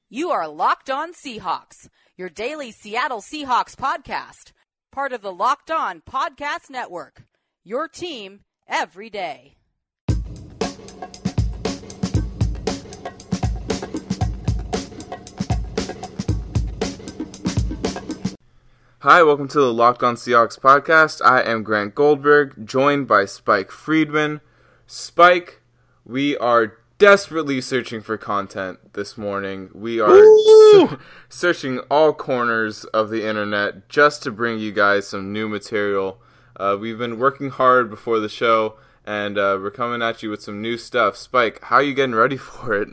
You are Locked On Seahawks, your daily Seattle Seahawks podcast, part of the Locked On Podcast Network, your team every day. Hi, welcome to the Locked On Seahawks podcast. I am Grant Goldberg, joined by Spike Friedman. Spike, we are desperately searching for content this morning. We are searching all corners of the internet just to bring you guys some new material. We've been working hard before the show, and we're coming at you with some new stuff. Spike, how are you getting ready for it?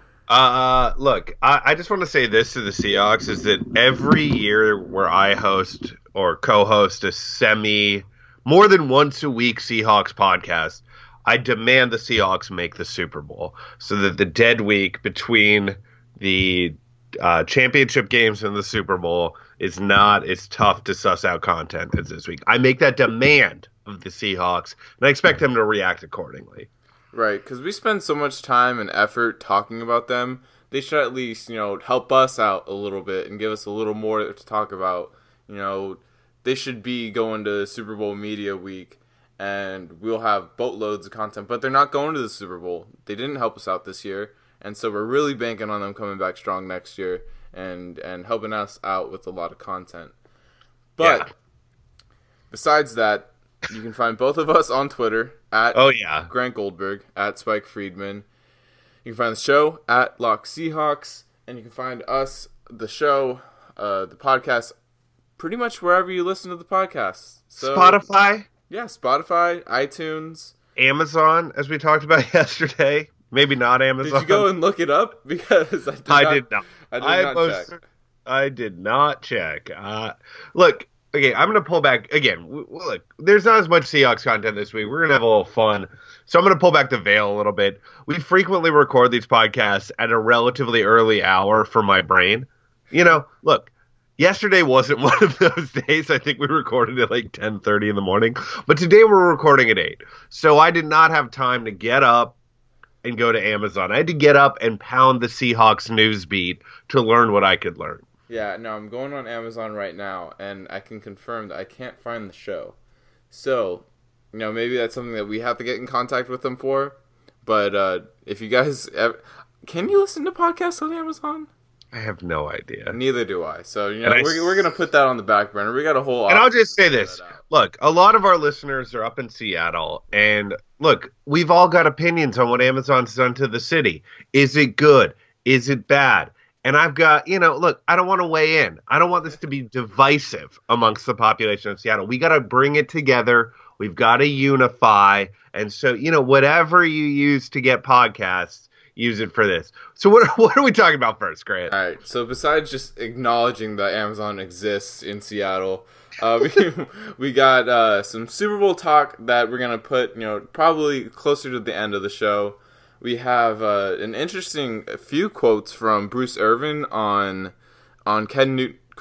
Look, I just want to say this to the Seahawks, is that every year where I host or co-host a more than once a week Seahawks podcast, I demand the Seahawks make the Super Bowl so that the dead week between the championship games and the Super Bowl is not as tough to suss out content as this week. I make that demand of the Seahawks, and I expect them to react accordingly. Right, because we spend so much time and effort talking about them. They should at least, help us out a little bit and give us a little more to talk about. They should be going to Super Bowl Media Week, and we'll have boatloads of content, but they're not going to the Super Bowl. They didn't help us out this year, and so we're really banking on them coming back strong next year and helping us out with a lot of content. But besides that, you can find both of us on Twitter at Grant Goldberg, at Spike Friedman. You can find the show at Lock Seahawks, and you can find us, the show, the podcast, pretty much wherever you listen to the podcast. So, Spotify? Yeah, Spotify, iTunes. Amazon, as we talked about yesterday. Maybe not Amazon. Did you go and look it up? Because I did not. I did not check. Look, okay, I'm going to pull back. Again, look, there's not as much Seahawks content this week. We're going to have a little fun. So I'm going to pull back the veil a little bit. We frequently record these podcasts at a relatively early hour for my brain. Look. Yesterday wasn't one of those days. I think we recorded at like 10:30 in the morning. But today we're recording at 8. So I did not have time to get up and go to Amazon. I had to get up and pound the Seahawks news beat to learn what I could learn. Yeah, no, I'm going on Amazon right now, and I can confirm that I can't find the show. So, maybe that's something that we have to get in contact with them for. But if you guys can you listen to podcasts on Amazon? I have no idea. Neither do I. So, we're going to put that on the back burner. We got a whole... And I'll just say this. Look, a lot of our listeners are up in Seattle. And look, we've all got opinions on what Amazon's done to the city. Is it good? Is it bad? And I've got, look, I don't want to weigh in. I don't want this to be divisive amongst the population of Seattle. We got to bring it together. We've got to unify. And so, whatever you use to get podcasts, use it for this. So what are we talking about first, Grant? All right. So besides just acknowledging that Amazon exists in Seattle, we got some Super Bowl talk that we're gonna put, probably closer to the end of the show. We have an interesting few quotes from Bruce Irvin on Ken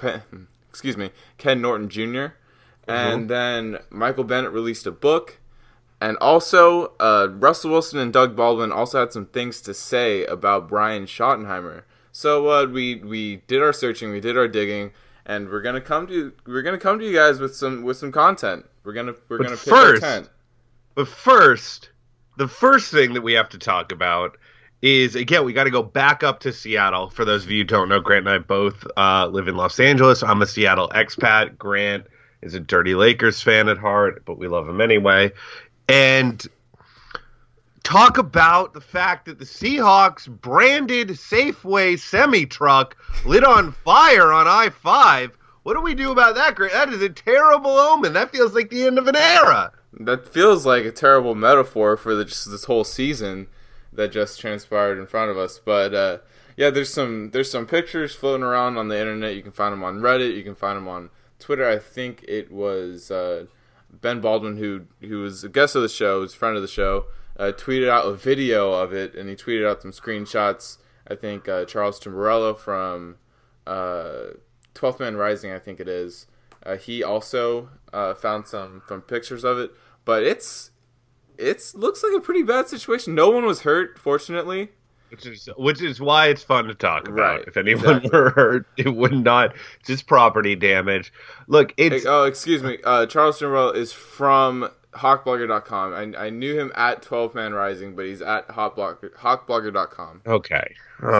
Norton Jr. And then Michael Bennett released a book. And also, Russell Wilson and Doug Baldwin also had some things to say about Brian Schottenheimer. So we did our searching, we did our digging, and we're gonna come to you guys with some content. We're gonna pitch our tent. But first, the first thing that we have to talk about is, again, we got to go back up to Seattle. For those of you who don't know, Grant and I both live in Los Angeles. I'm a Seattle expat. Grant is a dirty Lakers fan at heart, but we love him anyway. And talk about the fact that the Seahawks branded Safeway semi-truck lit on fire on I-5. What do we do about that, Grant? That is a terrible omen. That feels like the end of an era. That feels like a terrible metaphor for this whole season that just transpired in front of us. But there's some pictures floating around on the internet. You can find them on Reddit. You can find them on Twitter. I think it was Ben Baldwin, who was a guest of the show, was a friend of the show, tweeted out a video of it, and he tweeted out some screenshots. I think Charles Tamburello from 12th Man Rising, I think it is. He also found some pictures of it, but it looks like a pretty bad situation. No one was hurt, fortunately. Which is why it's fun to talk about. Right, If anyone were hurt, it would not. It's just property damage. Look, it's excuse me. Charles Norwell is from hawkblogger.com. I knew him at 12 Man Rising, but he's at hawkblogger.com. Okay.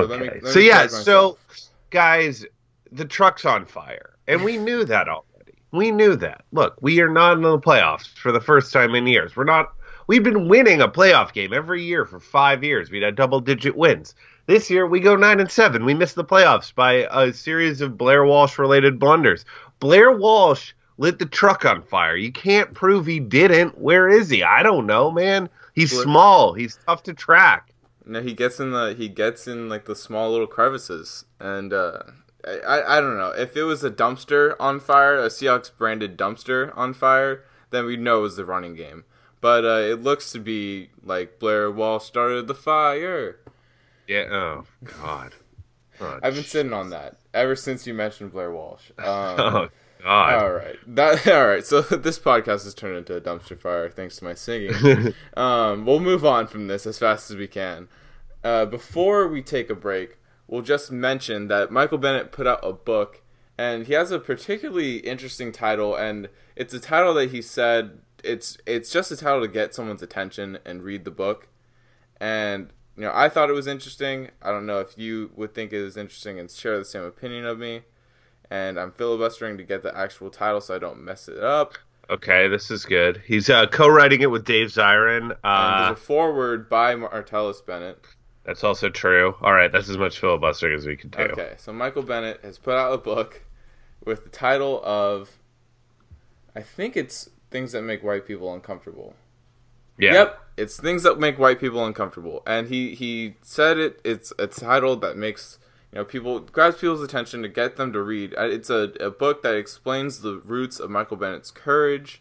So Guys, the truck's on fire, and we knew that already. We knew that. Look, we are not in the playoffs for the first time in years. We've been winning a playoff game every year for 5 years. We'd had double-digit wins. This year, we go 9-7. We missed the playoffs by a series of Blair Walsh-related blunders. Blair Walsh lit the truck on fire. You can't prove he didn't. Where is he? I don't know, man. He's small. He's tough to track. No, he gets in like the small little crevices, and I don't know. If it was a dumpster on fire, a Seahawks branded dumpster on fire, then we'd know it was the running game. But it looks to be like Blair Walsh started the fire. Yeah. Oh God. I've been sitting on that ever since you mentioned Blair Walsh. Oh God. All right. So this podcast has turned into a dumpster fire thanks to my singing. We'll move on from this as fast as we can. Before we take a break, we'll just mention that Michael Bennett put out a book, and he has a particularly interesting title, and it's a title that he said it's just a title to get someone's attention and read the book. And I thought it was interesting. I don't know if you would think it was interesting and share the same opinion of me. And I'm filibustering to get the actual title so I don't mess it up. Okay, this is good. He's co-writing it with Dave Zirin. And there's a foreword by Martellus Bennett. That's also true. All right, that's as much filibustering as we can do. Okay, so Michael Bennett has put out a book with the title of, I think it's Things That Make White People Uncomfortable. Yeah. Yep, it's Things That Make White People Uncomfortable. And he said it's a title that makes grabs people's attention to get them to read. It's a book that explains the roots of Michael Bennett's courage.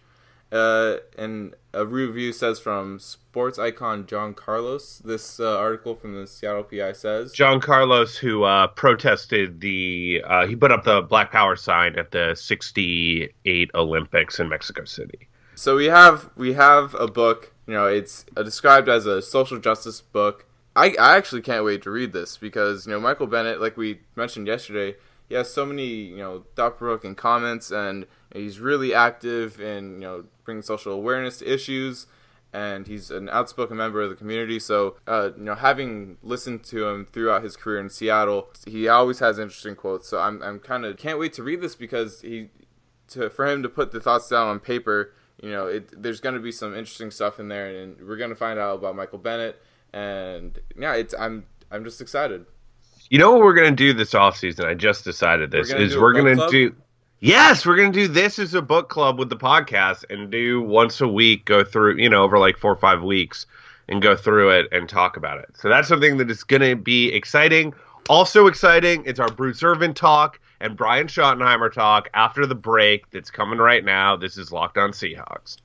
And a review says from sports icon John Carlos. This article from the Seattle PI says John Carlos, who protested he put up the Black Power sign at the '68 Olympics in Mexico City. So we have a book. It's described as a social justice book. I actually can't wait to read this because Michael Bennett, like we mentioned yesterday, he has so many thought-provoking comments, and he's really active in bringing social awareness to issues, and he's an outspoken member of the community. So having listened to him throughout his career in Seattle, he always has interesting quotes. So I'm kind of can't wait to read this because for him to put the thoughts down on paper, there's going to be some interesting stuff in there, and we're going to find out about Michael Bennett. And yeah, I'm just excited. You know what we're gonna do this offseason? I just decided this we're gonna do. Yes, we're gonna do this as a book club with the podcast and do once a week, go through over like 4 or 5 weeks and go through it and talk about it. So that's something that is gonna be exciting. Also exciting, it's our Bruce Irvin talk and Brian Schottenheimer talk after the break that's coming right now. This is Locked On Seahawks.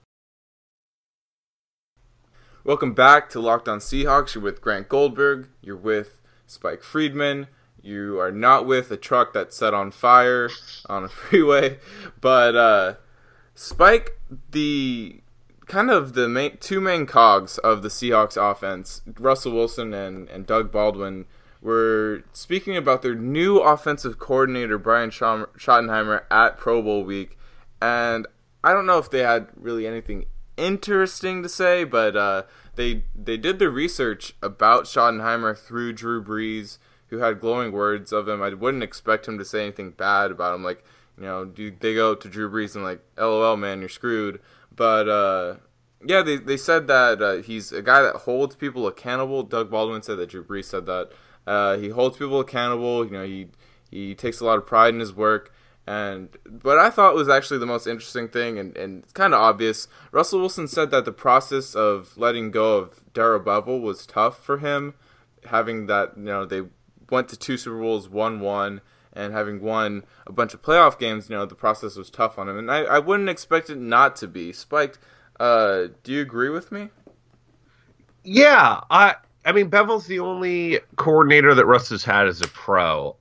Welcome back to Locked On Seahawks. You're with Grant Goldberg. You're with Spike Friedman. You are not with a truck that's set on fire on a freeway. But Spike, the two main cogs of the Seahawks offense, Russell Wilson and Doug Baldwin, were speaking about their new offensive coordinator, Brian Schottenheimer, at Pro Bowl week. And I don't know if they had really anything interesting to say, but they did the research about Schottenheimer through Drew Brees, who had glowing words of him. I wouldn't expect him to say anything bad about him. Like, they go to Drew Brees and like, LOL, man, you're screwed. But yeah, they said that he's a guy that holds people accountable. Doug Baldwin said that Drew Brees said that he holds people accountable. He takes a lot of pride in his work. But I thought was actually the most interesting thing, and it's kind of obvious. Russell Wilson said that the process of letting go of Darrell Bevell was tough for him, having that, they went to 2 Super Bowls, won 1, and having won a bunch of playoff games, the process was tough on him. And I wouldn't expect it not to be. Spike, do you agree with me? Yeah, I mean, Bevell's the only coordinator that Russ has had as a pro.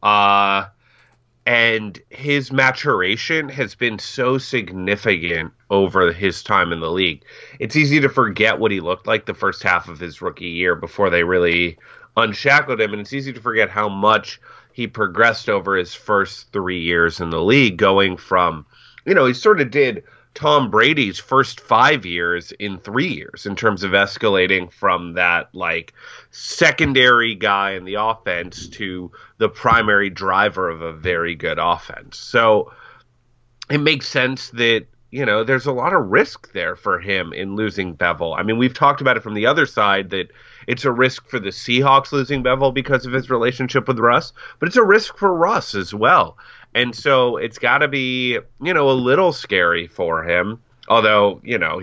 And his maturation has been so significant over his time in the league. It's easy to forget what he looked like the first half of his rookie year before they really unshackled him, and it's easy to forget how much he progressed over his first 3 years in the league, going from, he sort of did Tom Brady's first 5 years in 3 years in terms of escalating from that like secondary guy in the offense to the primary driver of a very good offense. So it makes sense that, there's a lot of risk there for him in losing Bevell. I mean, we've talked about it from the other side that it's a risk for the Seahawks losing Bevell because of his relationship with Russ, but it's a risk for Russ as well. And so it's got to be, a little scary for him. Although,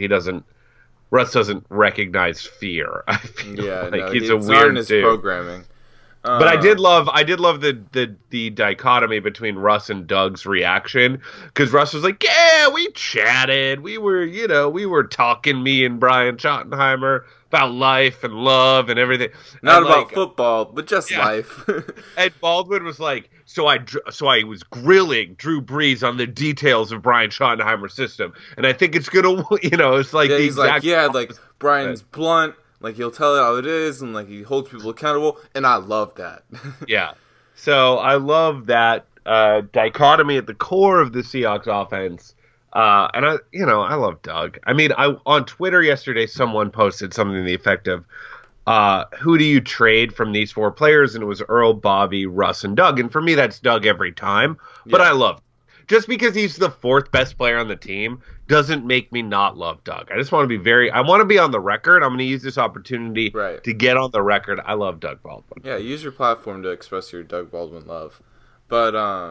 Russ doesn't recognize fear. I feel like he's a weird in his dude. Programming. But I did love the dichotomy between Russ and Doug's reaction, because Russ was like, "Yeah, we chatted, we were talking, me and Brian Schottenheimer, about life and love and everything, not and about football, but just life." And Baldwin was like, "So I was grilling Drew Brees on the details of Brian Schottenheimer's system, and I think it's gonna, it's like yeah, the he's exact like Brian's blunt." Like, he'll tell it how it is, and, like, he holds people accountable, and I love that. Yeah. So I love that dichotomy at the core of the Seahawks offense. And I love Doug. I mean, on Twitter yesterday, someone posted something to the effect of, who do you trade from these 4 players? And it was Earl, Bobby, Russ, and Doug. And for me, that's Doug every time. But I love just because he's the 4th best player on the team doesn't make me not love Doug. I just want to be I want to be on the record. I'm going to use this opportunity to get on the record. I love Doug Baldwin. Yeah, use your platform to express your Doug Baldwin love. But,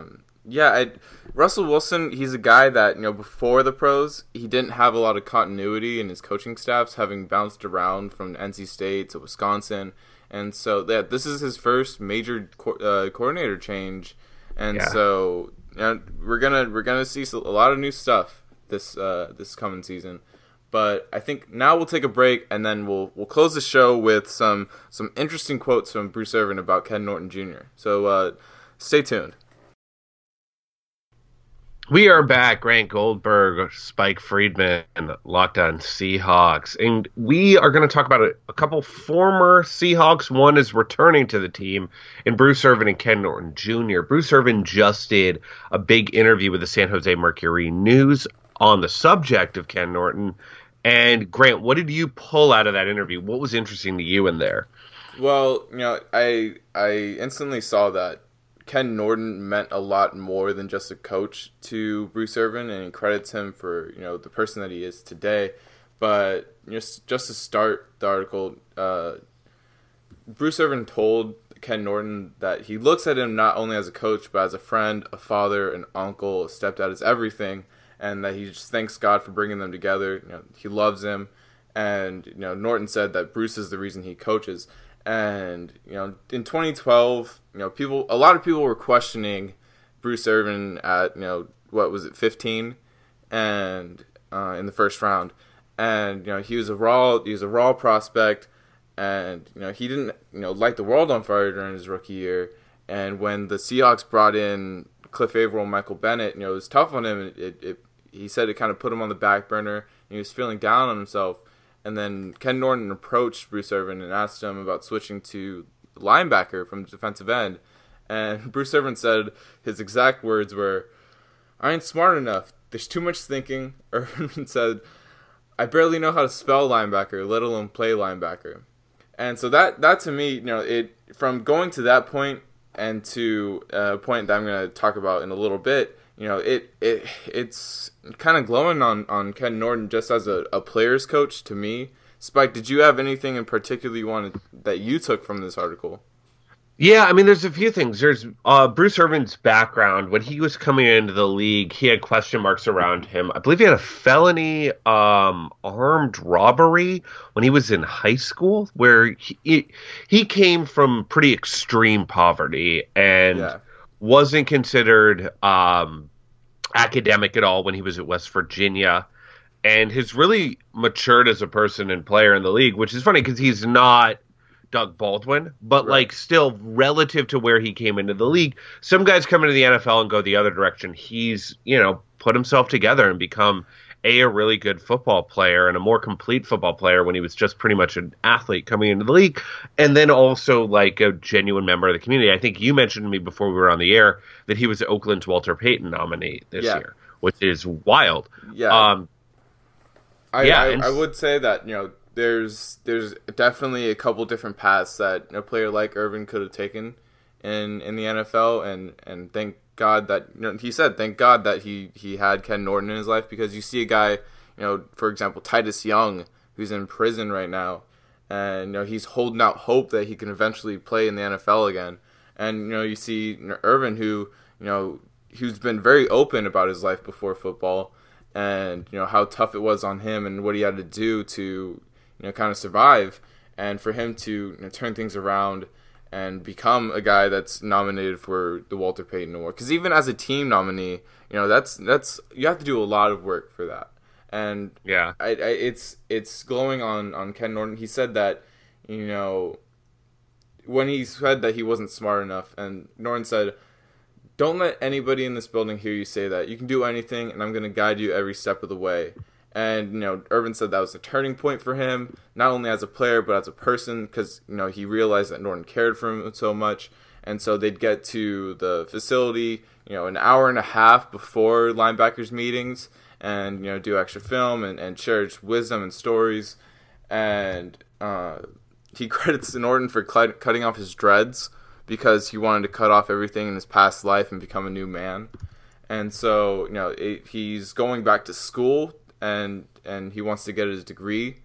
Russell Wilson, he's a guy that, before the pros, he didn't have a lot of continuity in his coaching staffs, having bounced around from NC State to Wisconsin. And so this is his first major coordinator change. And so we're gonna see a lot of new stuff this coming season. But I think now we'll take a break, and then we'll close the show with some interesting quotes from Bruce Irvin about Ken Norton Jr. So stay tuned. We are back. Grant Goldberg, Spike Friedman, Locked On Seahawks. And we are going to talk about a couple former Seahawks. One is returning to the team, and Bruce Irvin and Ken Norton Jr. Bruce Irvin just did a big interview with the San Jose Mercury News on the subject of Ken Norton. And Grant, what did you pull out of that interview? What was interesting to you in there? Well, I instantly saw that Ken Norton meant a lot more than just a coach to Bruce Irvin, and he credits him for the person that he is today. But just to start the article, Bruce Irvin told Ken Norton that he looks at him not only as a coach but as a friend, a father, an uncle, a stepdad, as everything, and that he just thanks God for bringing them together. He loves him, and Norton said that Bruce is the reason he coaches. And in 2012, a lot of people were questioning Bruce Irvin at 15, and in the first round, and he was a raw prospect, and he didn't light the world on fire during his rookie year. And when the Seahawks brought in Cliff Averill and Michael Bennett, it was tough on him. He said it kind of put him on the back burner, and he was feeling down on himself. And then Ken Norton approached Bruce Irvin and asked him about switching to linebacker from defensive end. And Bruce Irvin said his exact words were, "I ain't smart enough. There's too much thinking." Irvin said, "I barely know how to spell linebacker, let alone play linebacker." And so that to me, it from going to that point and to a point that I'm going to talk about in a little bit, it's kind of glowing on Ken Norton just as a player's coach to me. Spike, did you have anything in particular that you took from this article? Yeah, I mean, there's a few things. There's Bruce Irvin's background. When he was coming into the league, he had question marks around him. I believe he had a felony armed robbery when he was in high school, where he came from pretty extreme poverty and wasn't considered academic at all when he was at West Virginia, and has really matured as a person and player in the league, which is funny because he's not Doug Baldwin, but still relative to where he came into the league. Some guys come into the NFL and go the other direction. He's, put himself together and become a really good football player and a more complete football player when he was just pretty much an athlete coming into the league, and then also like a genuine member of the community. I think you mentioned to me before we were on the air that he was Oakland's Walter Payton nominee this year, which is wild. Yeah. I would say that, there's definitely a couple different paths that a player like Irvin could have taken in the NFL, and thank God that he said thank God that he had Ken Norton in his life, because you see a guy, for example, Titus Young, who's in prison right now, and he's holding out hope that he can eventually play in the NFL again. And you see Irvin, who's been very open about his life before football, and how tough it was on him and what he had to do to kind of survive, and for him to turn things around and become a guy that's nominated for the Walter Payton Award. Because even as a team nominee, that's you have to do a lot of work for that. And yeah, it's glowing on Ken Norton. He said that when he said that he wasn't smart enough, and Norton said, "Don't let anybody in this building hear you say that. You can do anything, and I'm going to guide you every step of the way." And, Irvin said that was a turning point for him, not only as a player, but as a person, because, he realized that Norton cared for him so much. And so they'd get to the facility, an hour and a half before linebackers meetings, and, do extra film and share wisdom and stories. And he credits Norton for cutting off his dreads, because he wanted to cut off everything in his past life and become a new man. And so, he's going back to school, and he wants to get his degree.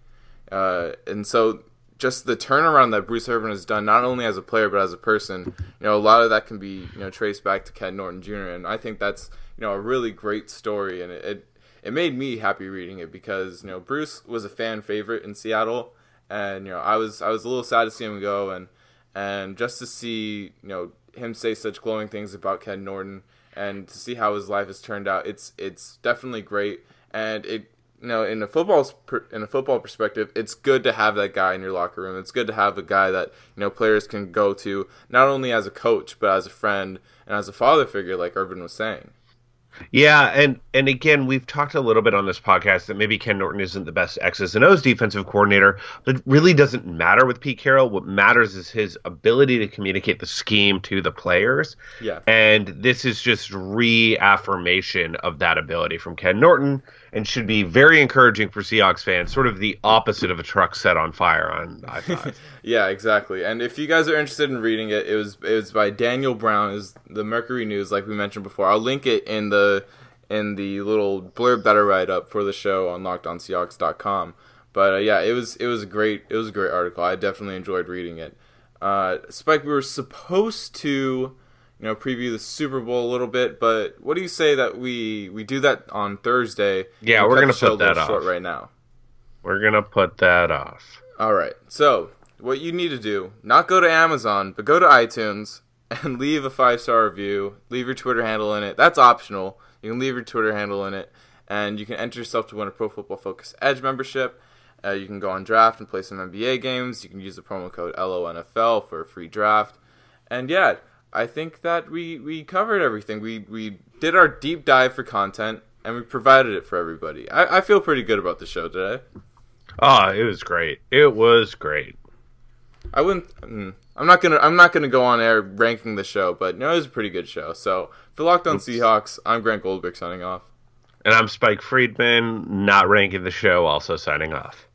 And so just the turnaround that Bruce Irvin has done, not only as a player but as a person, a lot of that can be traced back to Ken Norton Jr. And I think that's a really great story, and it made me happy reading it, because Bruce was a fan favorite in Seattle, and I was a little sad to see him go, and just to see him say such glowing things about Ken Norton, and to see how his life has turned out, it's definitely great. And it, in a football perspective, it's good to have that guy in your locker room. It's good to have a guy that players can go to, not only as a coach but as a friend and as a father figure, like Irvin was saying. Yeah, and again, we've talked a little bit on this podcast that maybe Ken Norton isn't the best X's and O's defensive coordinator, but it really doesn't matter with Pete Carroll. What matters is his ability to communicate the scheme to the players. Yeah. And this is just reaffirmation of that ability from Ken Norton, and should be very encouraging for Seahawks fans, sort of the opposite of a truck set on fire on I-5. Yeah, exactly. And if you guys are interested in reading it, it was by Daniel Brown, is the Mercury News, like we mentioned before. I'll link it in the little blurb that I write up for the show on LockedOnSeahawks.com. But yeah, it was a great article. I definitely enjoyed reading it. Spike, we were supposed to preview the Super Bowl a little bit, but what do you say that we do that on Thursday? Yeah, we're gonna put that off short right now. We're gonna put that off. All right. So what you need to do, not go to Amazon, but go to iTunes and leave a 5-star review. Leave your Twitter handle in it. That's optional. You can leave your Twitter handle in it, and you can enter yourself to win a Pro Football Focus Edge membership. You can go on draft and play some NBA games. You can use the promo code LONFL for a free draft. And yeah, I think that we covered everything. We did our deep dive for content, and we provided it for everybody. I feel pretty good about the show today. Oh, it was great. It was great. I wouldn't. I'm not gonna go on air ranking the show, but it was a pretty good show. So for Locked On Seahawks, I'm Grant Goldberg signing off, and I'm Spike Friedman, not ranking the show, also signing off.